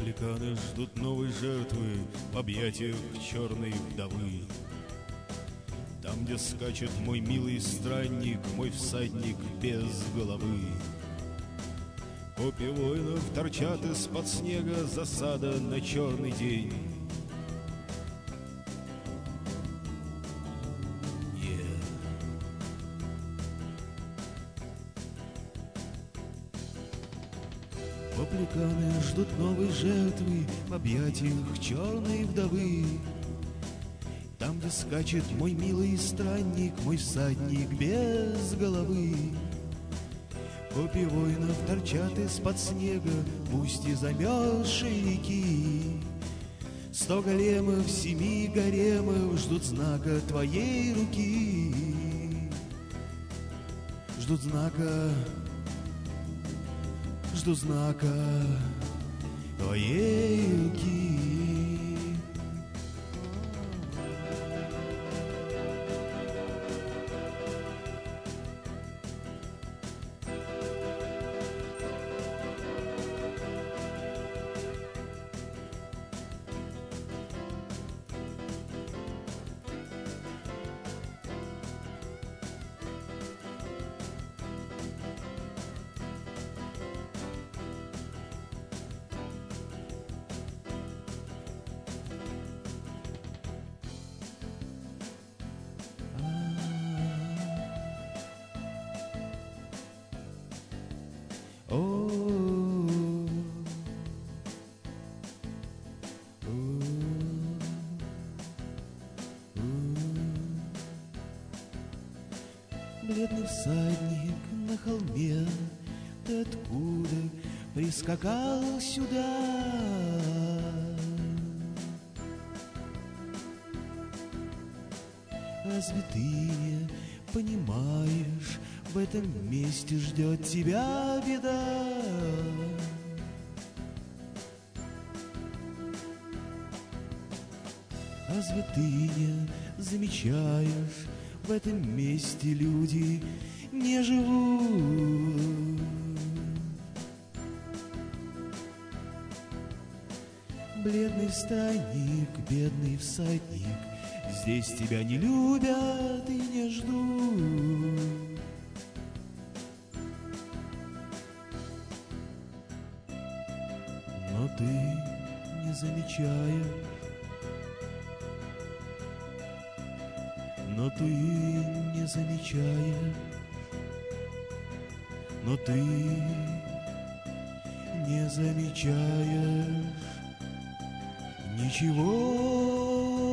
Публиканы ждут новой жертвы в объятиях черной вдовы. Там, где скачет мой милый странник, мой всадник без головы. Копья воинов торчат из-под снега, засада на черный день. Публиканы ждут новой жертвы в объятиях черной вдовы. Там, где скачет мой милый странник, мой всадник без головы. Копья воинов торчат из-под снега в устье замерзшей реки. 100 големов, 7 гаремов ждут знака твоей руки. Ждут знака твоей руки. Бледный всадник на холме, ты откуда прискакал сюда? Разве ты не понимаешь, в этом месте ждет тебя беда? Разве ты не замечаешь, в этом месте люди не живут? Бледный странник, бедный всадник, здесь тебя не любят и не ждут. Но ты не замечаешь, но ты не замечаешь, но ты не замечаешь ничего.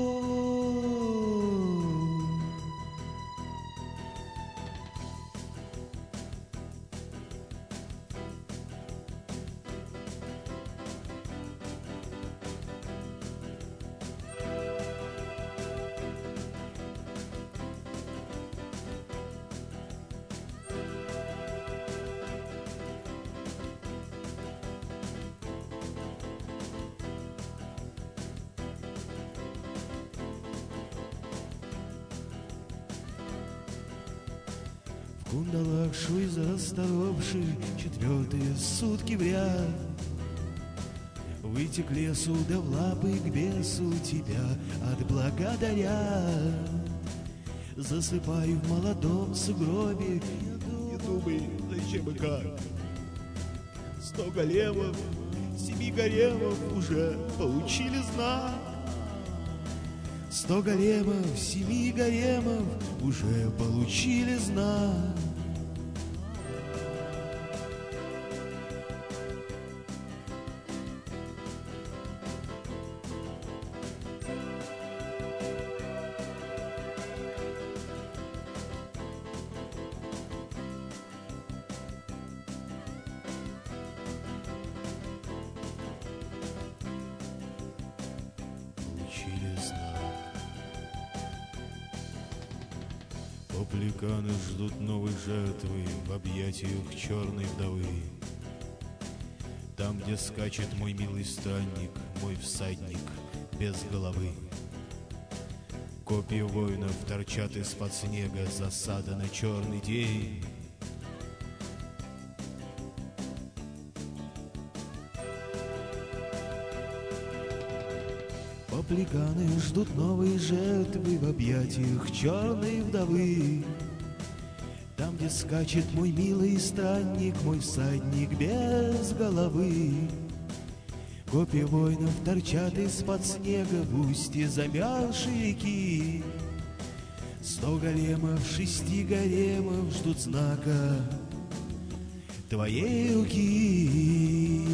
В кундалах шуй засторопший, 4-е сутки в ряд. Выйти к лесу, да в лапы к бесу тебя отблагодарят. Засыпай в молодом сугробе, не думай, зачем и как. 100 големов, 7 гаремов уже получили знак. 100 големов, 7 гаремов уже получили знак. Получили знак. Публиканы ждут новой жертвы в объятиях черной вдовы. Там, где скачет мой милый странник, мой всадник без головы. Копья воинов торчат из-под снега, засада на черный день. африканы ждут новой жертвы в объятиях черной вдовы. Там, где скачет мой милый странник, мой всадник без головы. Копья воинов торчат из-под снега в устье замерзшей реки. 100 големов, 6 гаремов ждут знака твоей руки.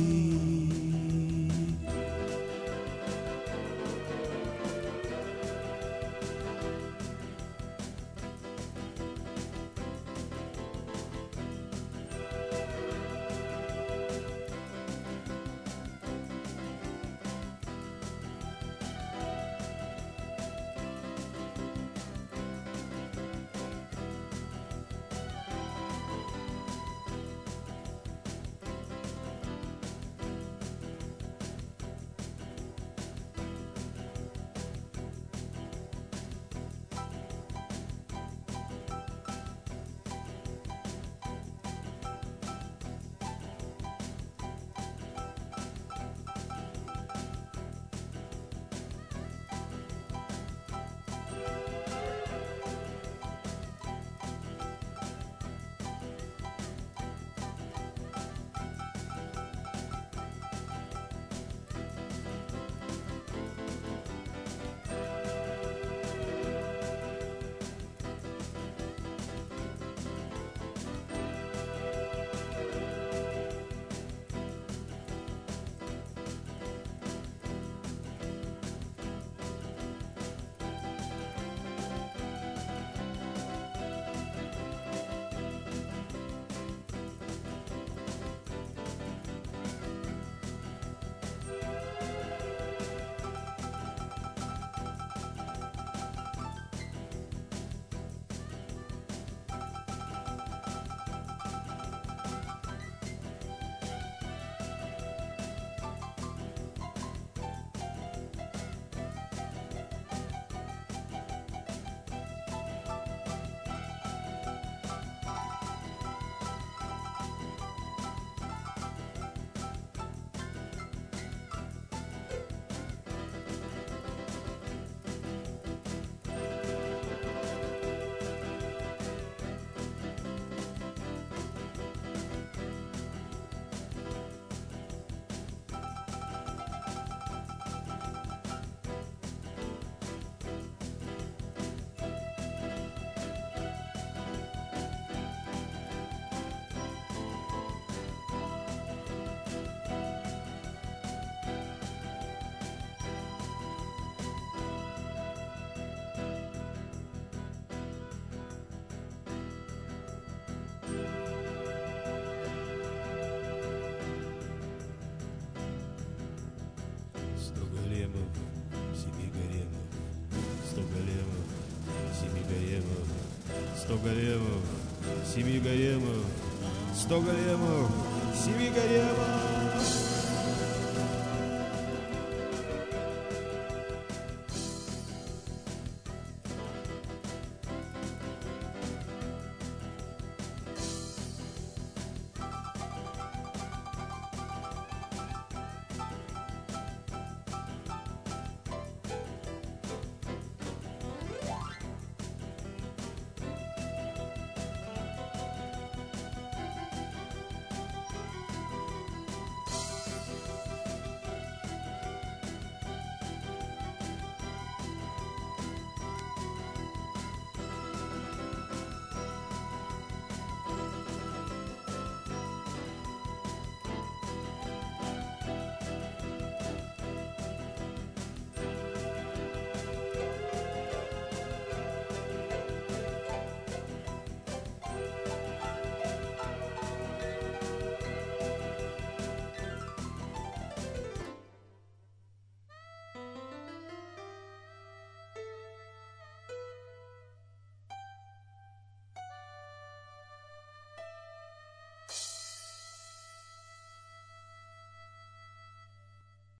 Сто големов, 7 гаремов, 100 големов, 7 гаремов.